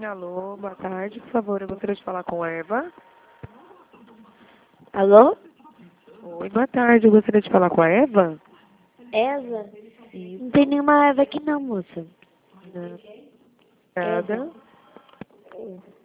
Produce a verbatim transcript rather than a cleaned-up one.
alô, boa tarde, por favor, eu gostaria de falar com a Eva. Alô? Oi, boa tarde, eu gostaria de falar com a Eva. Eva? Isso. Não tem nenhuma Eva aqui não, moça. Obrigada.